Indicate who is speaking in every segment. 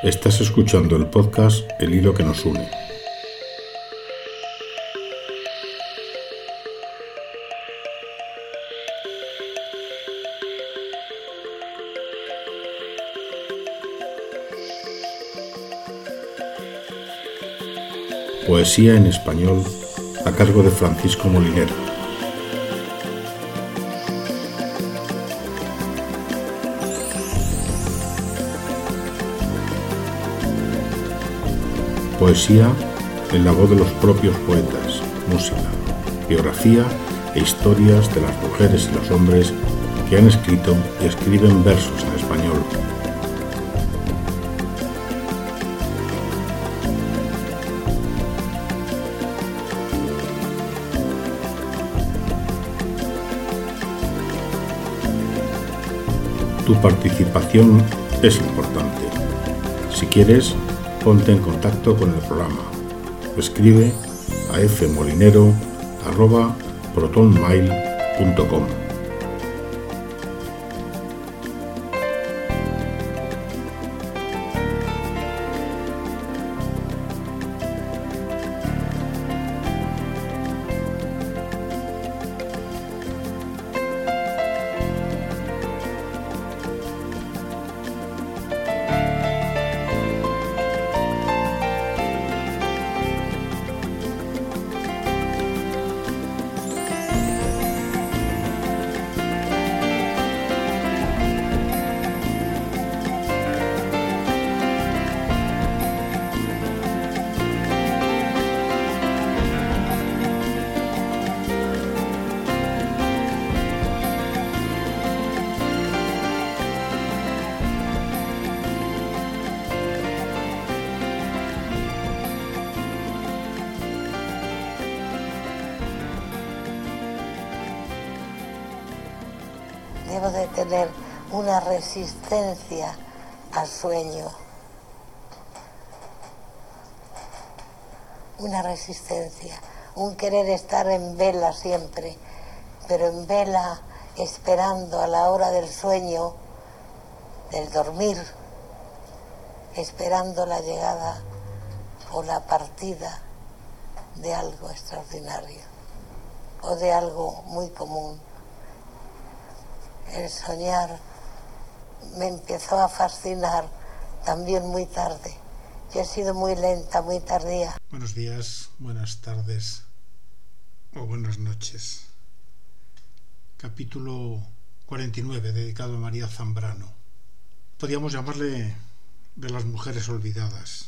Speaker 1: Estás escuchando el podcast El hilo que nos une. Poesía en español a cargo de Francisco Molinero. Poesía en la voz de los propios poetas, música, biografía e historias de las mujeres y los hombres que han escrito y escriben versos en español. Tu participación es importante. Si quieres, ponte en contacto con el programa. Escribe a fmolinero@protonmail.com.
Speaker 2: Debo de tener una resistencia al sueño, una resistencia, un querer estar en vela siempre, pero en vela esperando a la hora del sueño, del dormir, esperando la llegada o la partida de algo extraordinario o de algo muy común. El soñar me empezó a fascinar también muy tarde. Yo he sido muy lenta, muy tardía.
Speaker 3: Buenos días, buenas tardes o buenas noches. Capítulo 49, dedicado a María Zambrano. Podríamos llamarle de las mujeres olvidadas,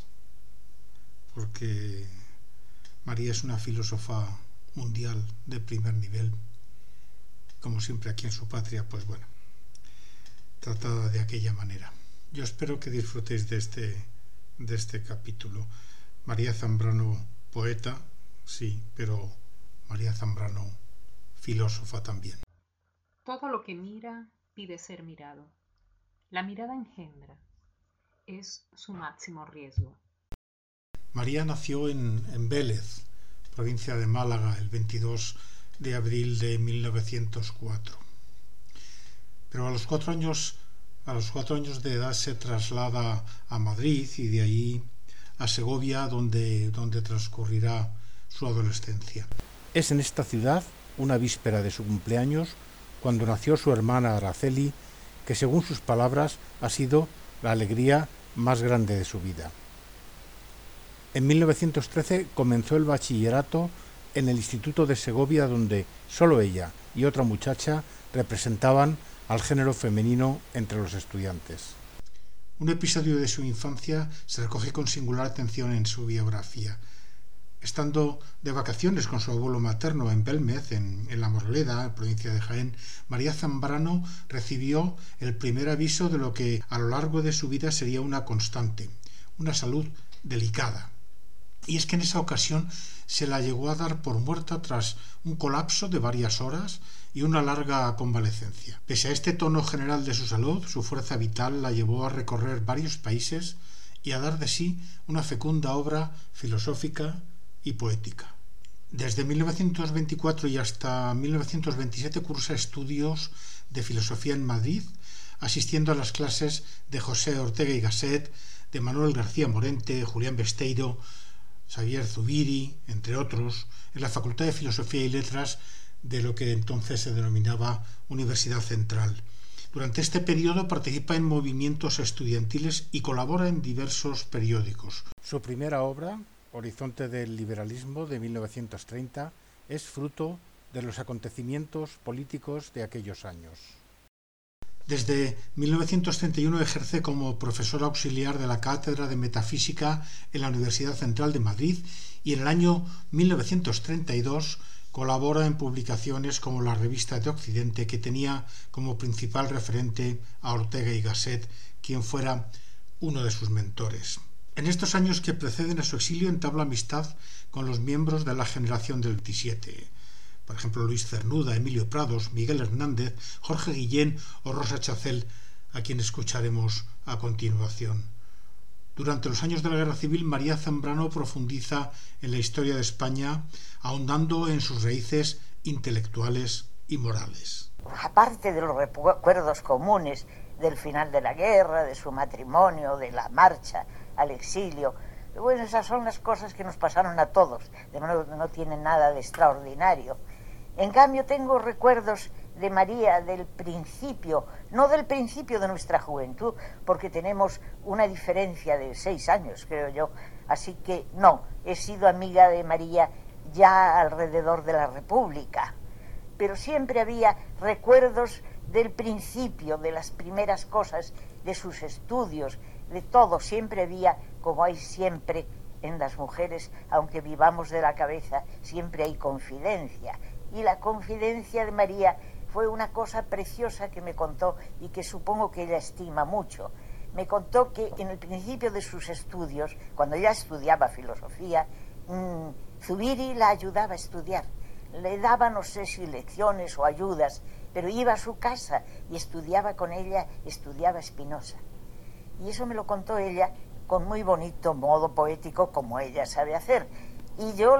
Speaker 3: porque María es una filósofa mundial de primer nivel. Como siempre aquí en su patria, pues bueno, tratada de aquella manera. Yo espero que disfrutéis de este capítulo. María Zambrano, poeta, sí, pero María Zambrano, filósofa también.
Speaker 4: Todo lo que mira pide ser mirado. La mirada engendra. Es su máximo riesgo.
Speaker 3: María nació en Vélez, provincia de Málaga, el 22 de abril de 1904. Pero a los cuatro años de edad se traslada a Madrid y de ahí a Segovia, donde transcurrirá su adolescencia. Es en esta ciudad, una víspera de su cumpleaños, cuando nació su hermana Araceli, que según sus palabras ha sido la alegría más grande de su vida. En 1913 comenzó el bachillerato en el Instituto de Segovia, donde solo ella y otra muchacha representaban al género femenino entre los estudiantes. Un episodio de su infancia se recoge con singular atención en su biografía. Estando de vacaciones con su abuelo materno en Belmez, en La Moraleda, provincia de Jaén, María Zambrano recibió el primer aviso de lo que a lo largo de su vida sería una constante, una salud delicada. Y es que en esa ocasión se la llegó a dar por muerta tras un colapso de varias horas y una larga convalecencia. Pese a este tono general de su salud, su fuerza vital la llevó a recorrer varios países y a dar de sí una fecunda obra filosófica y poética. Desde 1924 y hasta 1927 cursa estudios de filosofía en Madrid, asistiendo a las clases de José Ortega y Gasset, de Manuel García Morente, Julián Besteiro, Xavier Zubiri, entre otros, en la Facultad de Filosofía y Letras de lo que entonces se denominaba Universidad Central. Durante este periodo participa en movimientos estudiantiles y colabora en diversos periódicos. Su primera obra, Horizonte del Liberalismo, de 1930, es fruto de los acontecimientos políticos de aquellos años. Desde 1931 ejerce como profesor auxiliar de la Cátedra de Metafísica en la Universidad Central de Madrid y en el año 1932 colabora en publicaciones como la Revista de Occidente, que tenía como principal referente a Ortega y Gasset, quien fuera uno de sus mentores. En estos años que preceden a su exilio entabla amistad con los miembros de la generación del 27, por ejemplo Luis Cernuda, Emilio Prados, Miguel Hernández, Jorge Guillén o Rosa Chacel, a quien escucharemos a continuación. Durante los años de la Guerra Civil, María Zambrano profundiza en la historia de España, ahondando en sus raíces intelectuales y morales.
Speaker 5: Aparte de los recuerdos comunes del final de la guerra, de su matrimonio, de la marcha al exilio, bueno, esas son las cosas que nos pasaron a todos, de modo que no tienen nada de extraordinario. En cambio, tengo recuerdos de María del principio, no del principio de nuestra juventud, porque tenemos una diferencia de 6 años, creo yo, así que no, he sido amiga de María ya alrededor de la República, pero siempre había recuerdos del principio, de las primeras cosas, de sus estudios, de todo, siempre había, como hay siempre en las mujeres, aunque vivamos de la cabeza, siempre hay confidencia. Y la confidencia de María fue una cosa preciosa que me contó y que supongo que ella estima mucho. Me contó que en el principio de sus estudios, cuando ella estudiaba filosofía, Zubiri la ayudaba a estudiar. Le daba, no sé si lecciones o ayudas, pero iba a su casa y estudiaba con ella, estudiaba Spinoza. Y eso me lo contó ella con muy bonito modo poético, como ella sabe hacer. Y yo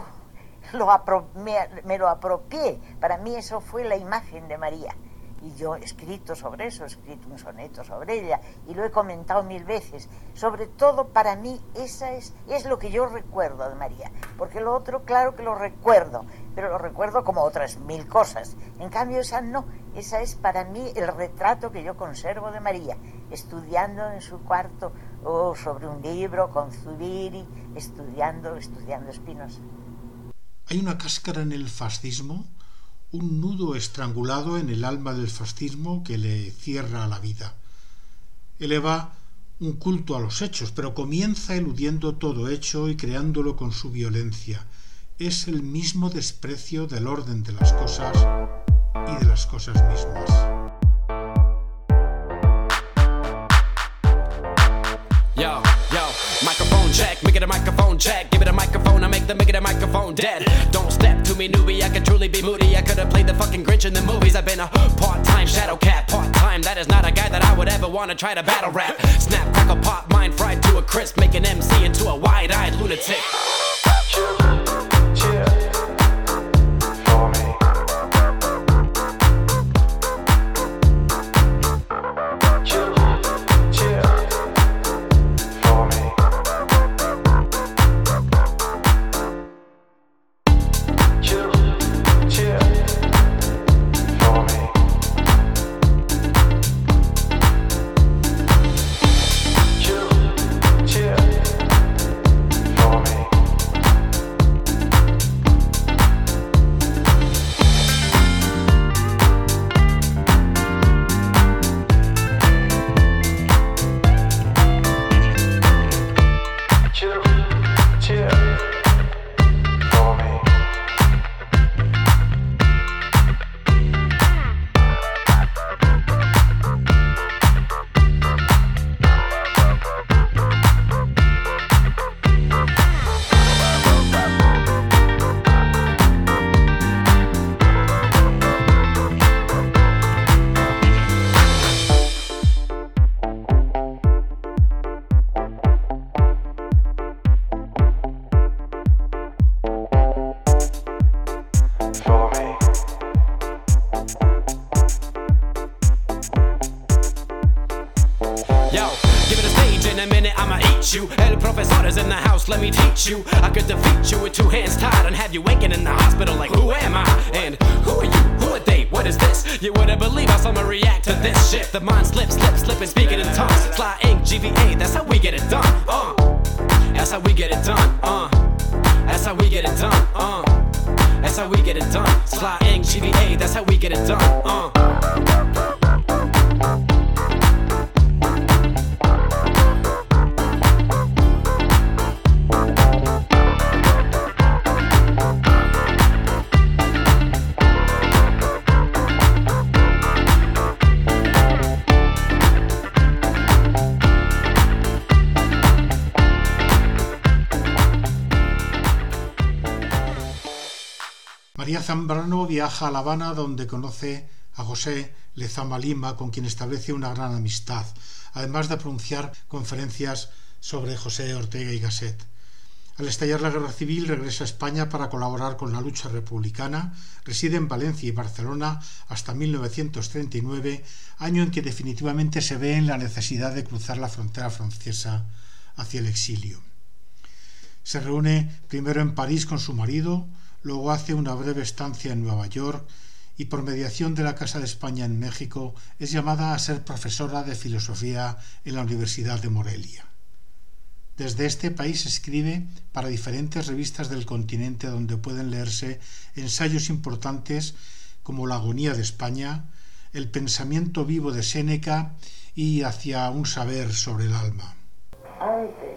Speaker 5: me lo apropié. Para mí eso fue la imagen de María. Y yo he escrito sobre eso, he escrito un soneto sobre ella y lo he comentado 1000 veces. Sobre todo para mí esa es lo que yo recuerdo de María. Porque lo otro, claro que lo recuerdo, pero lo recuerdo como otras 1000 cosas. En cambio esa no, esa es para mí el retrato que yo conservo de María, estudiando en su cuarto o sobre un libro con Zubiri, estudiando Spinoza.
Speaker 3: Hay una cáscara en el fascismo, un nudo estrangulado en el alma del fascismo que le cierra la vida. Eleva un culto a los hechos, pero comienza eludiendo todo hecho y creándolo con su violencia. Es el mismo desprecio del orden de las cosas y de las cosas mismas.
Speaker 6: Microphone check, make it a microphone check. Give it a microphone, I make it a microphone dead. Don't step to me, newbie, I could truly be moody. I could have played the fucking Grinch in the movies. I've been a part-time shadow cat, part-time. That is not a guy that I would ever want to try to battle rap. Snap, crackle, pop, mind fried to a crisp. Make an MC into a wide-eyed lunatic. a minute I'ma eat you. El profesor is in the house, let me teach you. I could defeat you with 2 hands tied and have you waking in the hospital like, who am I? And who are you? Who are they? What is this? You wouldn't believe how someone react to this shit. The mind slips, and speaking in tongues. Sly Ink, GVA, that's how we get it done. That's how we get it done. That's how we get it done. That's how we get it done. Sly Ink, GVA, that's how we get it done.
Speaker 3: María Zambrano viaja a La Habana, donde conoce a José Lezama Lima, con quien establece una gran amistad, además de pronunciar conferencias sobre José Ortega y Gasset. Al estallar la Guerra Civil regresa a España para colaborar con la lucha republicana, reside en Valencia y Barcelona hasta 1939, año en que definitivamente se ve en la necesidad de cruzar la frontera francesa hacia el exilio. Se reúne primero en París con su marido, luego hace una breve estancia en Nueva York y por mediación de la Casa de España en México es llamada a ser profesora de filosofía en la Universidad de Morelia. Desde este país escribe para diferentes revistas del continente donde pueden leerse ensayos importantes como La agonía de España, El pensamiento vivo de Séneca y Hacia un saber sobre el alma.
Speaker 2: Antes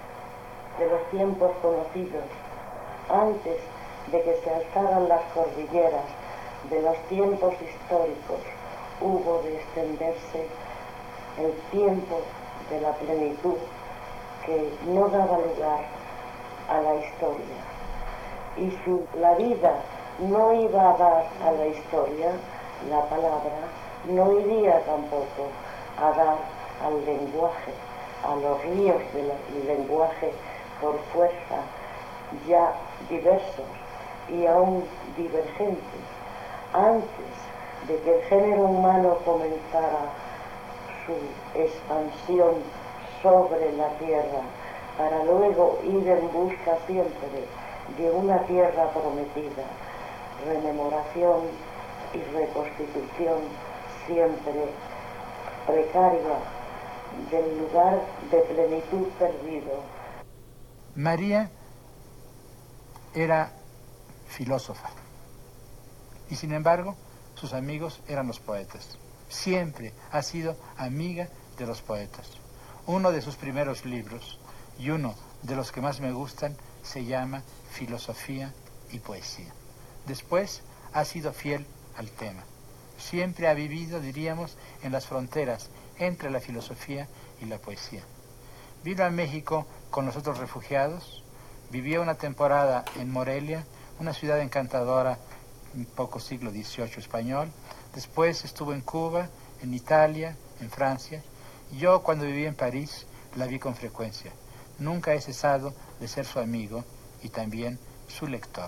Speaker 2: de los tiempos conocidos, antes de que se alzaran las cordilleras de los tiempos históricos, hubo de extenderse el tiempo de la plenitud que no daba lugar a la historia. Y si la vida no iba a dar a la historia, la palabra no iría tampoco a dar al lenguaje, a los ríos del lenguaje por fuerza ya diversos y aún divergentes, antes de que el género humano comenzara su expansión sobre la tierra, para luego ir en busca siempre de una tierra prometida, rememoración y reconstitución siempre precaria del lugar de plenitud perdido.
Speaker 7: María era filósofa y sin embargo sus amigos eran los poetas. Siempre ha sido amiga de los poetas. Uno de sus primeros libros y uno de los que más me gustan se llama Filosofía y Poesía. Después ha sido fiel al tema. Siempre ha vivido, diríamos, en las fronteras entre la filosofía y la poesía. Vino a México con los otros refugiados, vivió una temporada en Morelia, una ciudad encantadora, un poco siglo XVIII español. Después estuvo en Cuba, en Italia, en Francia. Yo, cuando viví en París, la vi con frecuencia. Nunca he cesado de ser su amigo y también su lector.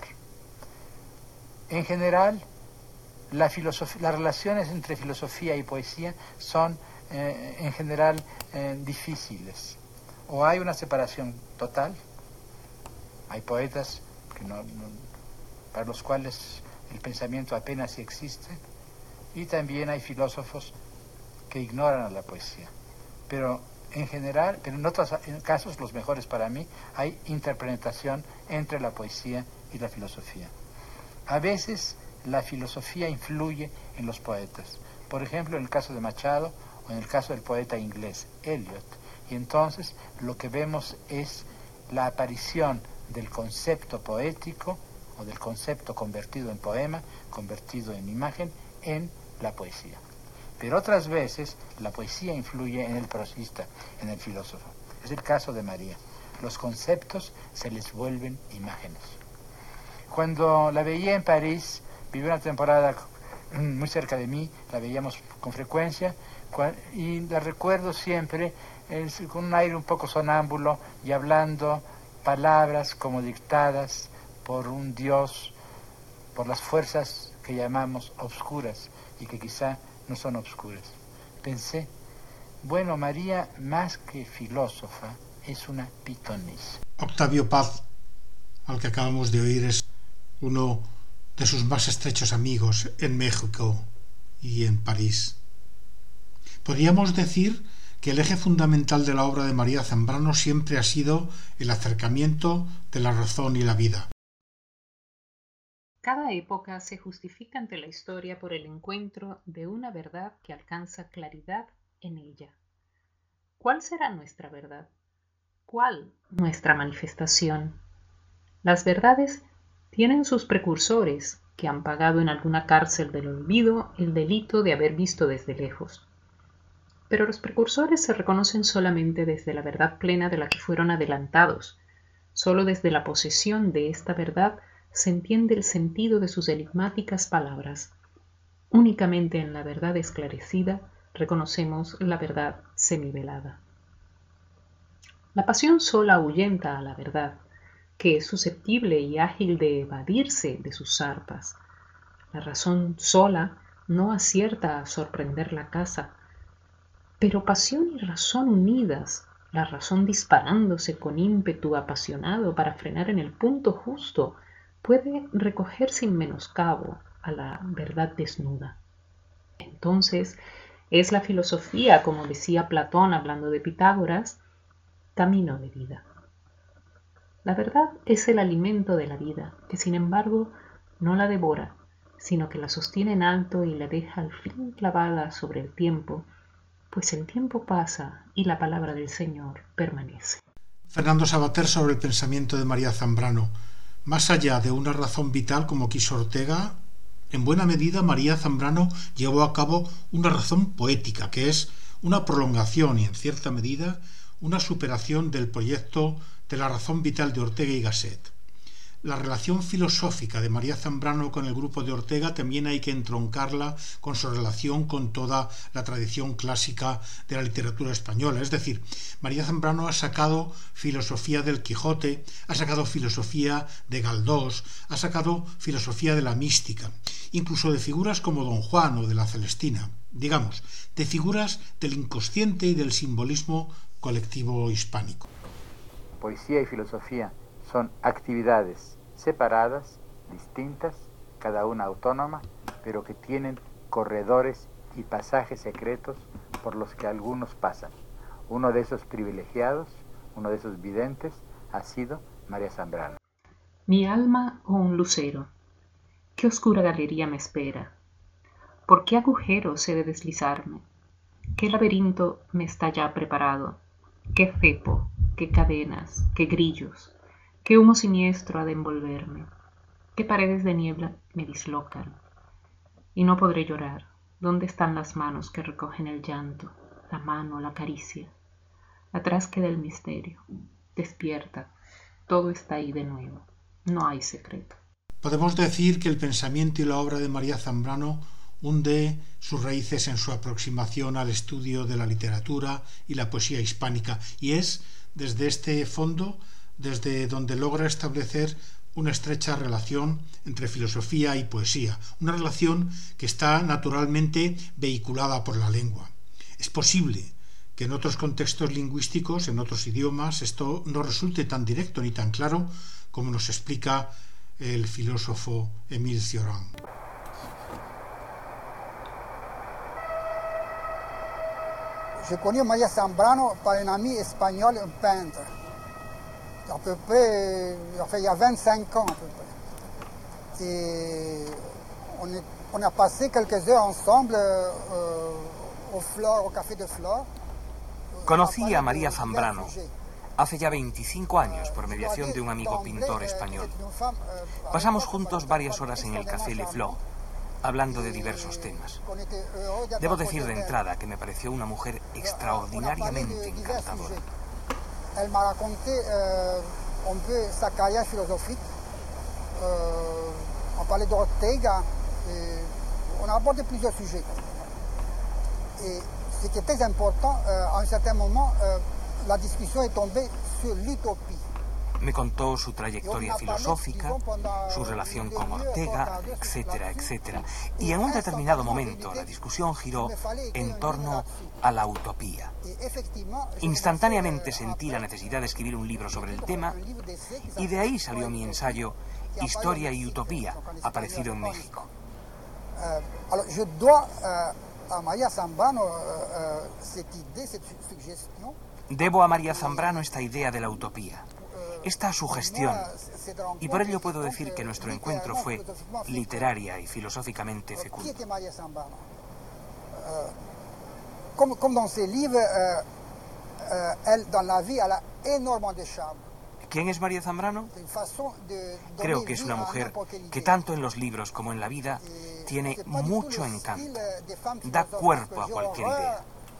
Speaker 7: En general, las relaciones entre filosofía y poesía son, en general, difíciles. O hay una separación total, hay poetas que para los cuales el pensamiento apenas existe, y también hay filósofos que ignoran a la poesía. Pero en general, pero en otros casos, los mejores para mí, hay interpretación entre la poesía y la filosofía. A veces la filosofía influye en los poetas. Por ejemplo, en el caso de Machado o en el caso del poeta inglés Eliot. Y entonces lo que vemos es la aparición del concepto poético o del concepto convertido en poema, convertido en imagen, en la poesía. Pero otras veces la poesía influye en el prosista, en el filósofo. Es el caso de María. Los conceptos se les vuelven imágenes. Cuando la veía en París, vivió una temporada muy cerca de mí, la veíamos con frecuencia, y la recuerdo siempre con un aire un poco sonámbulo y hablando palabras como dictadas por un Dios, por las fuerzas que llamamos obscuras y que quizá no son obscuras. Pensé Bueno, María, más que filósofa, es una pitonisa.
Speaker 3: Octavio Paz, al que acabamos de oír, es uno de sus más estrechos amigos en México y en París. Podríamos decir que el eje fundamental de la obra de María Zambrano siempre ha sido el acercamiento de la razón y la vida.
Speaker 4: Cada época se justifica ante la historia por el encuentro de una verdad que alcanza claridad en ella. ¿Cuál será nuestra verdad? ¿Cuál nuestra manifestación? Las verdades tienen sus precursores que han pagado en alguna cárcel del olvido el delito de haber visto desde lejos. Pero los precursores se reconocen solamente desde la verdad plena de la que fueron adelantados. Solo desde la posesión de esta verdad se entiende el sentido de sus enigmáticas palabras. Únicamente en la verdad esclarecida reconocemos la verdad semivelada. La pasión sola ahuyenta a la verdad, que es susceptible y ágil de evadirse de sus zarpas. La razón sola no acierta a sorprender la caza, pero pasión y razón unidas, la razón disparándose con ímpetu apasionado para frenar en el punto justo, puede recoger sin menoscabo a la verdad desnuda. Entonces, es la filosofía, como decía Platón hablando de Pitágoras, camino de vida. La verdad es el alimento de la vida, que sin embargo no la devora, sino que la sostiene en alto y la deja al fin clavada sobre el tiempo, pues el tiempo pasa y la palabra del Señor permanece.
Speaker 3: Fernando Savater sobre el pensamiento de María Zambrano. Más allá de una razón vital como quiso Ortega, en buena medida María Zambrano llevó a cabo una razón poética, que es una prolongación y en cierta medida una superación del proyecto de la razón vital de Ortega y Gasset. La relación filosófica de María Zambrano con el grupo de Ortega también hay que entroncarla con su relación con toda la tradición clásica de la literatura española. Es decir, María Zambrano ha sacado filosofía del Quijote, ha sacado filosofía de Galdós, ha sacado filosofía de la mística, incluso de figuras como Don Juan o de la Celestina, digamos, de figuras del inconsciente y del simbolismo colectivo hispánico.
Speaker 7: Poesía y filosofía son actividades separadas, distintas, cada una autónoma, pero que tienen corredores y pasajes secretos por los que algunos pasan. Uno de esos privilegiados, uno de esos videntes, ha sido María Zambrano.
Speaker 4: Mi alma o un lucero, ¿qué oscura galería me espera? ¿Por qué agujeros he de deslizarme? ¿Qué laberinto me está ya preparado? ¿Qué cepo, qué cadenas, qué grillos? ¿Qué humo siniestro ha de envolverme? ¿Qué paredes de niebla me dislocan? Y no podré llorar. ¿Dónde están las manos que recogen el llanto? La mano, la caricia. Atrás queda el misterio. Despierta. Todo está ahí de nuevo. No hay secreto.
Speaker 3: Podemos decir que el pensamiento y la obra de María Zambrano hunde sus raíces en su aproximación al estudio de la literatura y la poesía hispánica, y es desde este fondo desde donde logra establecer una estrecha relación entre filosofía y poesía, una relación que está naturalmente vehiculada por la lengua. Es posible que en otros contextos lingüísticos, en otros idiomas, esto no resulte tan directo ni tan claro como nos explica el filósofo Émile Cioran.
Speaker 8: J'ai connu María Zambrano par un ami espagnol, un peintre. À peu près, enfin, il y a 25 ans à peu près. Et on a passé quelques heures ensemble au Café de Flore.
Speaker 9: Conocí a María Zambrano hace ya 25 años por mediación de un amigo pintor español. Pasamos juntos varias horas en el Café Le Flore, hablando de diversos temas. Debo decir de entrada que me pareció una mujer extraordinariamente encantadora.
Speaker 8: Elle m'a raconté un peu sa carrière philosophique. On parlait d'Ortega. On a abordé plusieurs sujets. Et ce qui est très important, à un certain moment, la discussion est tombée sur l'utopie.
Speaker 9: Me contó su trayectoria filosófica, su relación con Ortega, etcétera, etcétera. Y en un determinado momento la discusión giró en torno a la utopía. Instantáneamente sentí la necesidad de escribir un libro sobre el tema y de ahí salió mi ensayo Historia y Utopía, aparecido en México. Debo a María Zambrano esta idea de la utopía, esta sugestión, y por ello puedo decir que nuestro encuentro fue literaria y filosóficamente fecundo.
Speaker 8: Como dans ses livres, elle, dans la vie, elle a énormément de charme.
Speaker 9: ¿Quién es María Zambrano? Creo que es una mujer que tanto en los libros como en la vida tiene mucho encanto. Da cuerpo a cualquier idea.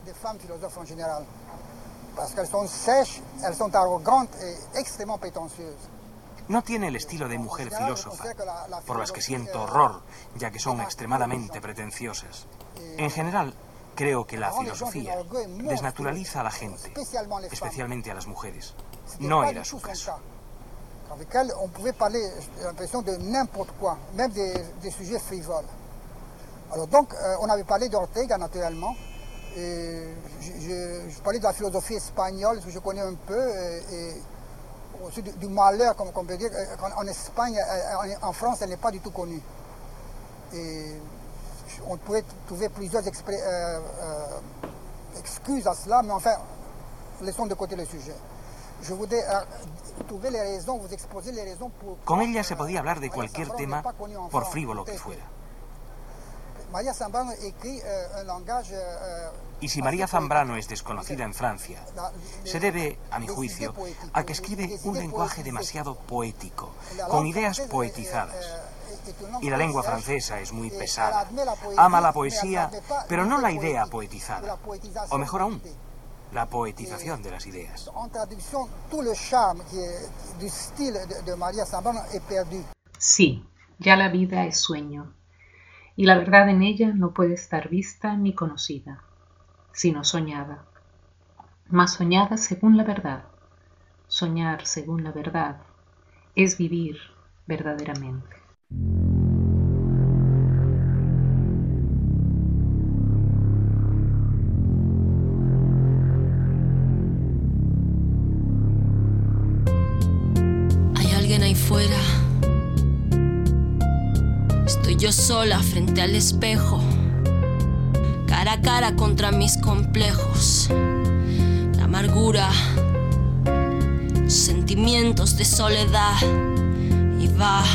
Speaker 9: No tiene el estilo de mujer filósofa, por las que siento horror, ya que son extremadamente pretenciosas. En general, creo que la filosofía desnaturaliza a la gente, especialmente a las mujeres. No era su caso.
Speaker 8: Avec elle, on pouvait parler, j'ai l'impression, de n'importe quoi, même des sujets frivoles. Alors donc, on avait parlé d'Ortega, naturellement. Je parlais de la philosophie espagnole, ce que je connais un peu, et aussi du malheur, comme on peut dire. En Espagne, en France, elle n'est pas du tout connue. Et on pouvait trouver plusieurs excuses à cela, mais enfin, laissons de côté le sujet.
Speaker 9: Con ella se podía hablar de cualquier tema, por frívolo que fuera. Y si María Zambrano es desconocida en Francia, se debe, a mi juicio, a que escribe un lenguaje demasiado poético, con ideas poetizadas. Y la lengua francesa es muy pesada. Ama la poesía, pero no la idea poetizada. O mejor aún, la poetización de las ideas.
Speaker 4: Sí, ya la vida es sueño, y la verdad en ella no puede estar vista ni conocida, sino soñada. Mas soñada según la verdad. Soñar según la verdad es vivir verdaderamente.
Speaker 10: Fuera, estoy yo sola frente al espejo, cara a cara contra mis complejos, la amargura, sentimientos de soledad, y va,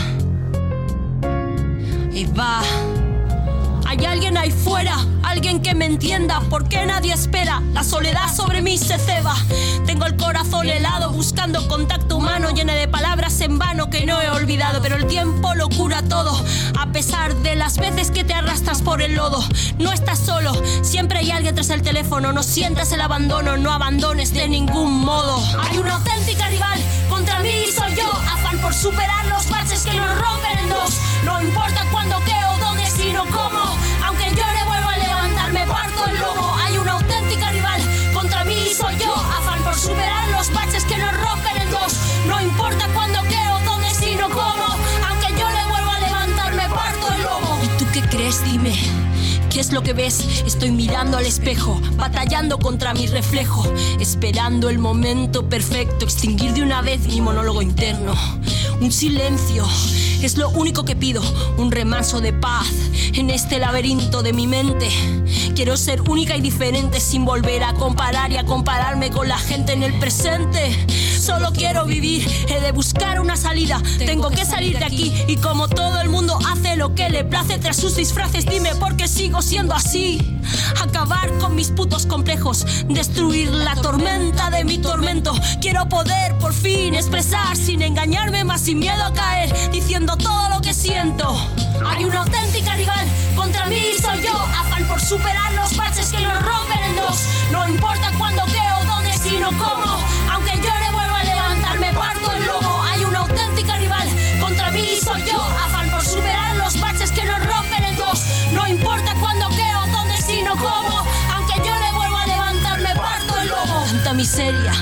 Speaker 10: y va. Hay alguien ahí fuera, alguien que me entienda. ¿Por qué nadie espera? La soledad sobre mí se ceba. Tengo el corazón helado buscando contacto humano, llena de palabras en vano que no he olvidado. Pero el tiempo lo cura todo, a pesar de las veces que te arrastras por el lodo. No estás solo, siempre hay alguien tras el teléfono. No sientas el abandono, no abandones de ningún modo. Hay una auténtica rival, contra mí soy yo. Afán por superar los baches que nos rompen en dos. No importa cuándo, qué o dónde, sino cómo. Aunque llore vuelvo a levantar, me parto el lomo. Hay una auténtica rival, contra mí soy yo. Afán por superar los baches que nos rompen en dos. No importa cuándo, qué o dónde, sino cómo. Aunque llore vuelvo a levantar, me parto el lomo. ¿Y tú qué crees? Dime, ¿qué es lo que ves? Estoy mirando al espejo, batallando contra mi reflejo, esperando el momento perfecto, extinguir de una vez mi monólogo interno. Un silencio es lo único que pido, un remanso de paz en este laberinto de mi mente. Quiero ser única y diferente sin volver a comparar y a compararme con la gente en el presente. Solo quiero vivir, he de buscar una salida. Tengo que salir de aquí y como todo el mundo hace lo que le place tras sus disfraces, dime por qué sigo siendo así. Acabar con mis putos complejos, destruir la tormenta de mi tormento. Quiero poder por fin expresar sin engañarme más, sin miedo a caer, diciendo todo lo que siento. Hay una auténtica rival, contra mí soy yo. Afán por superar los baches que nos rompen en dos. No importa cuándo, qué o dónde, sino cómo. Aunque llore vuelvo a levantar, me parto el lomo. Hay una auténtica rival, contra mí soy yo. Afán por superar los baches que nos rompen en dos. No importa cuándo, qué o dónde, sino cómo. Aunque llore vuelvo a levantar, me parto el lomo. Tanta miseria, tanta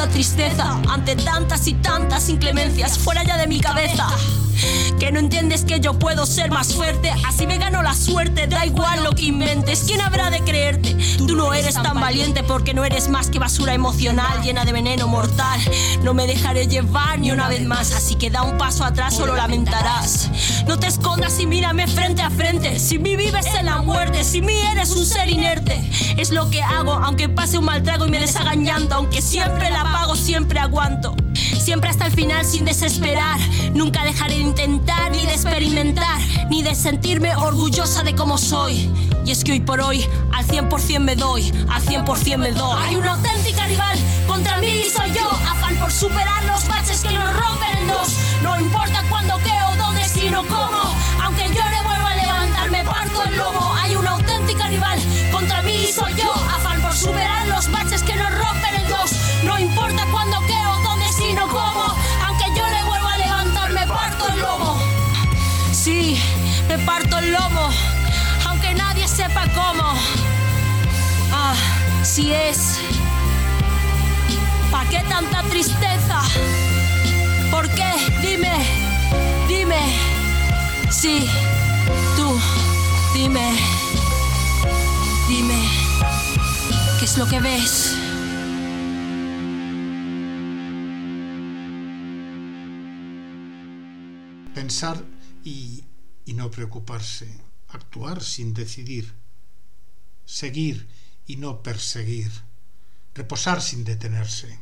Speaker 10: tanta tristeza, ante tantas y tantas inclemencias, fuera ya de mi cabeza. Que no entiendes que yo puedo ser más fuerte, así me gano la suerte, da igual lo que inventes. ¿Quién habrá de creerte? Tú no eres tan valiente porque no eres más que basura emocional llena de veneno mortal. No me dejaré llevar ni una vez más, así que da un paso atrás o lo lamentarás. No te escondas y mírame frente a frente. Sin mí vives en la muerte, sin mí eres un ser inerte. Es lo que hago, aunque pase un mal trago y me deshaga en llanto. Aunque siempre la pago, siempre aguanto. Siempre hasta el final sin desesperar. Nunca dejaré de intentar, ni de experimentar, ni de sentirme orgullosa de cómo soy. Y es que hoy por hoy al 100% me doy, al 100% me doy. Hay una auténtica rival contra mí y soy yo. Afán por superar los baches que nos rompen en dos. No importa cuándo, qué o dónde, sino cómo. Aunque llore vuelvo a levantarme, parto el lomo. Hay una auténtica rival contra mí y soy yo. Afán por superar los baches que nos rompen en dos. No importa cuándo, qué o dónde, sino cómo. Aunque llore vuelvo a levantarme, parto el lomo. Sí, me parto el lomo, aunque nadie sepa cómo. Si es. ¿Pa' qué tanta tristeza? ¿Por qué? Dime, dime. Sí, tú, dime, dime. ¿Qué es lo que ves?
Speaker 3: Pensar y no preocuparse, actuar sin decidir, seguir y no perseguir, reposar sin detenerse,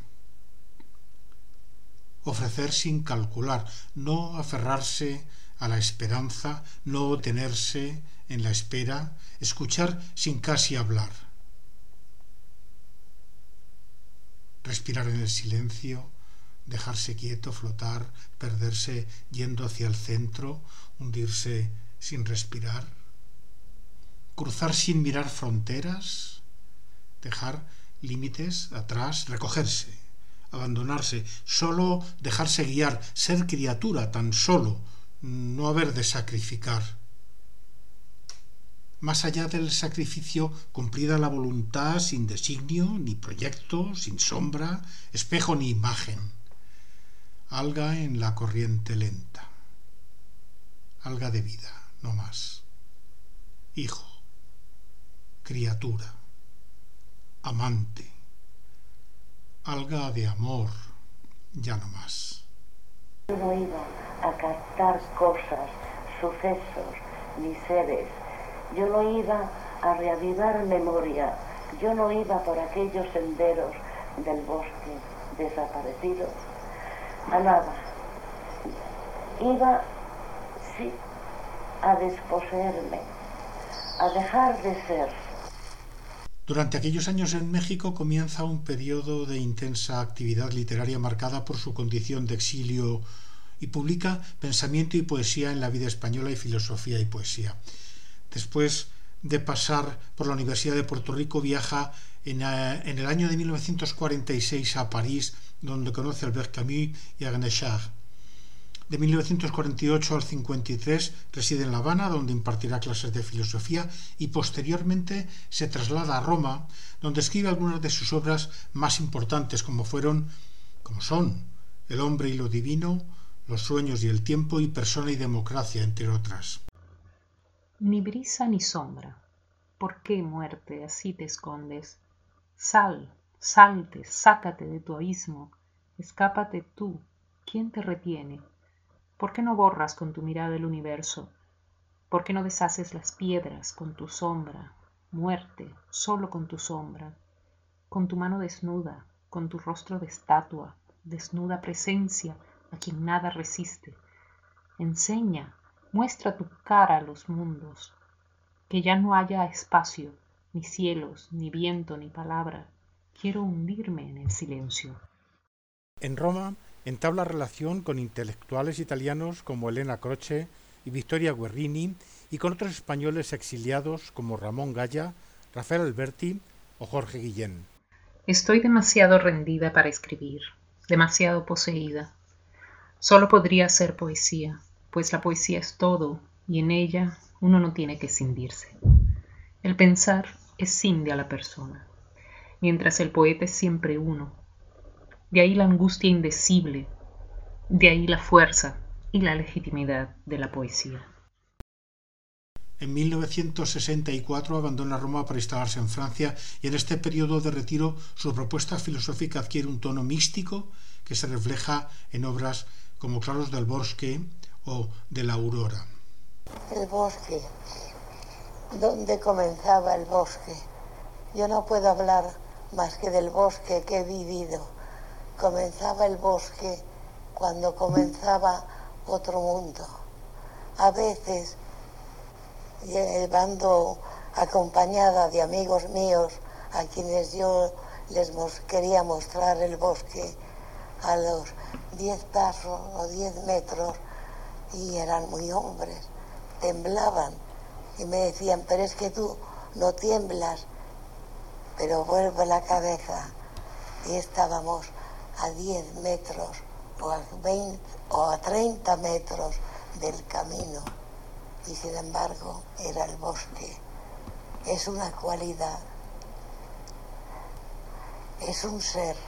Speaker 3: ofrecer sin calcular, no aferrarse a la esperanza, no detenerse en la espera, escuchar sin casi hablar, respirar en el silencio, dejarse quieto, flotar, perderse yendo hacia el centro, hundirse sin respirar, cruzar sin mirar fronteras, dejar límites atrás, recogerse, abandonarse, solo dejarse guiar, ser criatura tan solo, no haber de sacrificar. Más allá del sacrificio, cumplida la voluntad sin designio, ni proyecto, sin sombra, espejo ni imagen. Alga en la corriente lenta. Alga de vida, no más. Hijo, criatura, amante. Alga de amor, ya no más.
Speaker 2: Yo no iba a captar cosas, sucesos, ni seres. Yo no iba a reavivar memoria. Yo no iba por aquellos senderos del bosque desaparecidos. A nada. Iba, sí, a desposeerme, a dejar de ser.
Speaker 3: Durante aquellos años en México comienza un periodo de intensa actividad literaria marcada por su condición de exilio y publica Pensamiento y Poesía en la vida española y Filosofía y Poesía. Después de pasar por la Universidad de Puerto Rico, viaja en el año de 1946 a París, donde conoce a Albert Camus y a René Char. De 1948 al 53 reside en La Habana, donde impartirá clases de filosofía, y posteriormente se traslada a Roma, donde escribe algunas de sus obras más importantes, como son El hombre y lo divino, Los sueños y el tiempo y Persona y democracia, entre otras.
Speaker 4: Ni brisa ni sombra. ¿Por qué, muerte, así te escondes? Salte, sácate de tu abismo, escápate tú. ¿Quién te retiene? ¿Por qué no borras con tu mirada el universo? ¿Por qué no deshaces las piedras con tu sombra? Muerte, solo con tu sombra, con tu mano desnuda, con tu rostro de estatua, desnuda presencia a quien nada resiste. Enseña, muestra tu cara a los mundos, que ya no haya espacio, ni cielos, ni viento, ni palabra. Quiero hundirme en el silencio.
Speaker 3: En Roma entabla relación con intelectuales italianos como Elena Croce y Vittoria Guerrini y con otros españoles exiliados como Ramón Gaya, Rafael Alberti o Jorge Guillén.
Speaker 4: Estoy demasiado rendida para escribir, demasiado poseída. Solo podría ser poesía, pues la poesía es todo y en ella uno no tiene que cindirse. El pensar es cinde a la persona, mientras el poeta es siempre uno. De ahí la angustia indecible, de ahí la fuerza y la legitimidad de la poesía.
Speaker 3: En 1964 abandona Roma para instalarse en Francia y en este periodo de retiro su propuesta filosófica adquiere un tono místico que se refleja en obras como Claros del Bosque o de la Aurora.
Speaker 2: El bosque. ¿Dónde comenzaba el bosque? Yo no puedo hablar más que del bosque que he vivido. Comenzaba el bosque cuando comenzaba otro mundo. A veces llevando acompañada de amigos míos a quienes yo les quería mostrar el bosque a los 10 pasos o 10 metros y eran muy hombres, temblaban y me decían, pero es que tú no tiemblas, pero vuelve la cabeza. Y estábamos a 10 metros o a 20 o a 30 metros del camino. Y sin embargo era el bosque. Es una cualidad, es un ser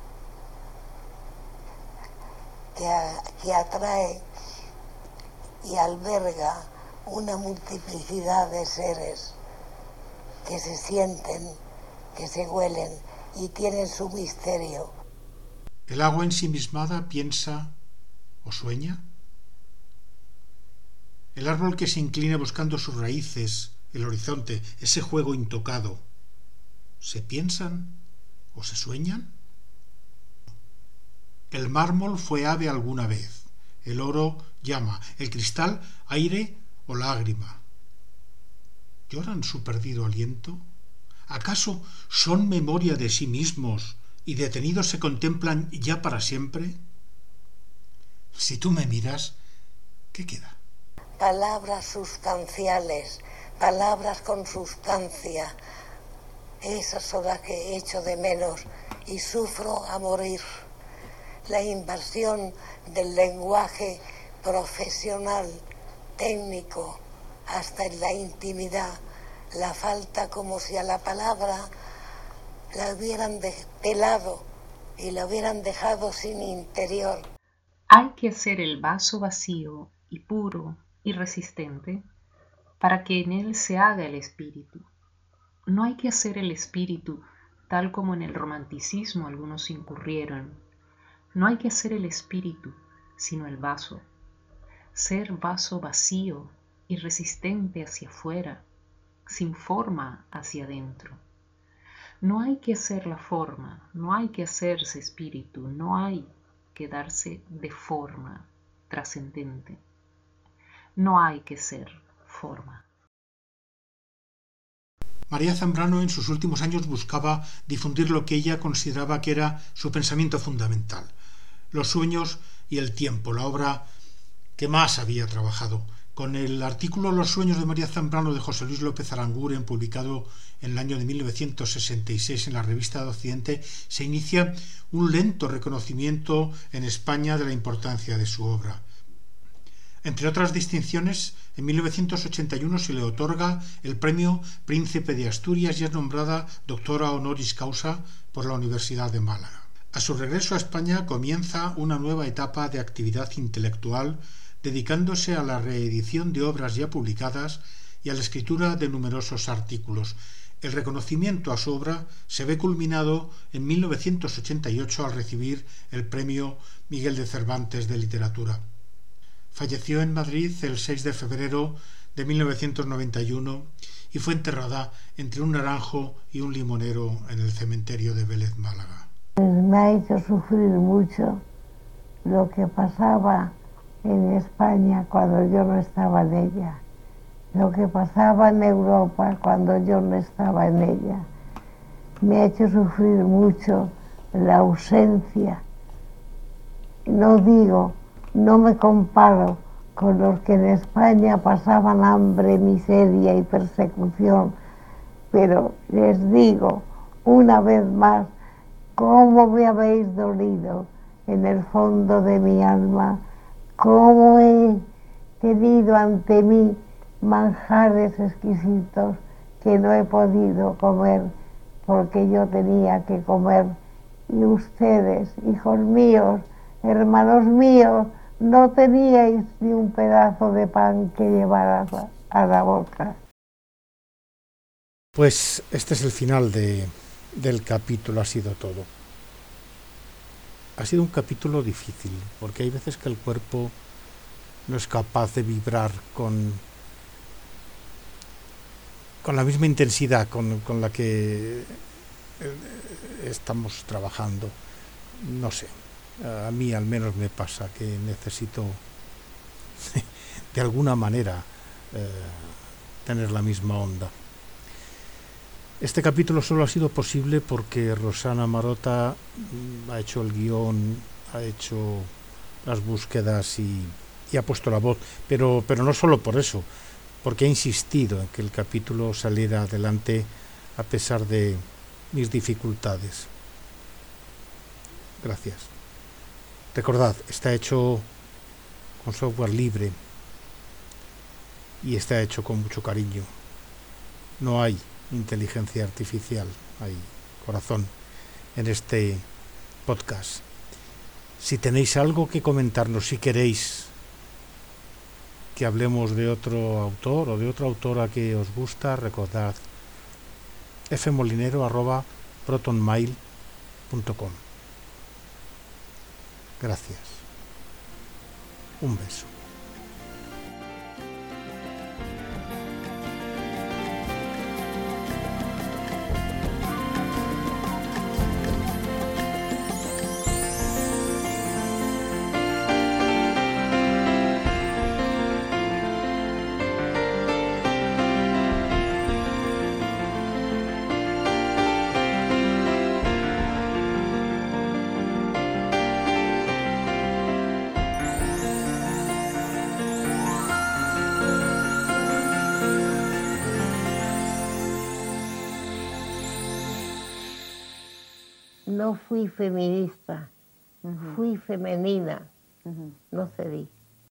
Speaker 2: que atrae y alberga una multiplicidad de seres que se sienten, que se huelen y tienen su misterio.
Speaker 3: ¿El agua ensimismada piensa o sueña? El árbol que se inclina buscando sus raíces, el horizonte, ese juego intocado, ¿se piensan o se sueñan? El mármol fue ave alguna vez, el oro llama, el cristal aire o lágrima. ¿Lloran su perdido aliento? ¿Acaso son memoria de sí mismos y detenidos se contemplan ya para siempre? Si tú me miras, ¿qué queda?
Speaker 2: Palabras sustanciales, palabras con sustancia, esas son las que echo de menos y sufro a morir. La invasión del lenguaje profesional, técnico, hasta en la intimidad, la falta como si a la palabra la hubieran pelado y la hubieran dejado sin interior.
Speaker 4: Hay que hacer el vaso vacío y puro y resistente para que en él se haga el espíritu. No hay que hacer el espíritu tal como en el romanticismo algunos incurrieron. No hay que hacer el espíritu, sino el vaso. Ser vaso vacío y resistente hacia afuera, sin forma hacia adentro. No hay que hacer la forma, no hay que hacerse espíritu, no hay que darse de forma trascendente. No hay que ser forma.
Speaker 3: María Zambrano en sus últimos años buscaba difundir lo que ella consideraba que era su pensamiento fundamental, los sueños y el tiempo, la obra que más había trabajado. Con el artículo Los sueños de María Zambrano de José Luis López Aranguren, publicado en el año de 1966 en la Revista de Occidente, se inicia un lento reconocimiento en España de la importancia de su obra. Entre otras distinciones, en 1981 se le otorga el premio Príncipe de Asturias y es nombrada doctora honoris causa por la Universidad de Málaga. A su regreso a España comienza una nueva etapa de actividad intelectual, dedicándose a la reedición de obras ya publicadas y a la escritura de numerosos artículos. El reconocimiento a su obra se ve culminado en 1988 al recibir el premio Miguel de Cervantes de Literatura. Falleció en Madrid el 6 de febrero de 1991 y fue enterrada entre un naranjo y un limonero en el cementerio de Vélez, Málaga.
Speaker 2: Me ha hecho sufrir mucho lo que pasaba en España cuando yo no estaba en ella, lo que pasaba en Europa cuando yo no estaba en ella. Me ha hecho sufrir mucho la ausencia. No me comparo con los que en España pasaban hambre, miseria y persecución, pero les digo una vez más, cómo me habéis dolido en el fondo de mi alma, cómo he tenido ante mí manjares exquisitos que no he podido comer porque yo tenía que comer y ustedes, hijos míos, hermanos míos, no teníais ni un pedazo de pan que llevar a la boca.
Speaker 3: Pues este es el final del capítulo, ha sido todo. Ha sido un capítulo difícil, porque hay veces que el cuerpo no es capaz de vibrar con la misma intensidad con la que estamos trabajando. No sé, a mí al menos me pasa que necesito de alguna manera tener la misma onda. Este capítulo solo ha sido posible porque Rosana Marotta ha hecho el guión, ha hecho las búsquedas y ha puesto la voz, pero no solo por eso, porque ha insistido en que el capítulo saliera adelante a pesar de mis dificultades. Gracias. Recordad, está hecho con software libre y está hecho con mucho cariño. No hay inteligencia artificial, hay corazón en este podcast. Si tenéis algo que comentarnos, si queréis que hablemos de otro autor o de otra autora que os gusta, recordad fmolinero@protonmail.com. Gracias. Un beso.
Speaker 2: No fui feminista, fui femenina, no cedí.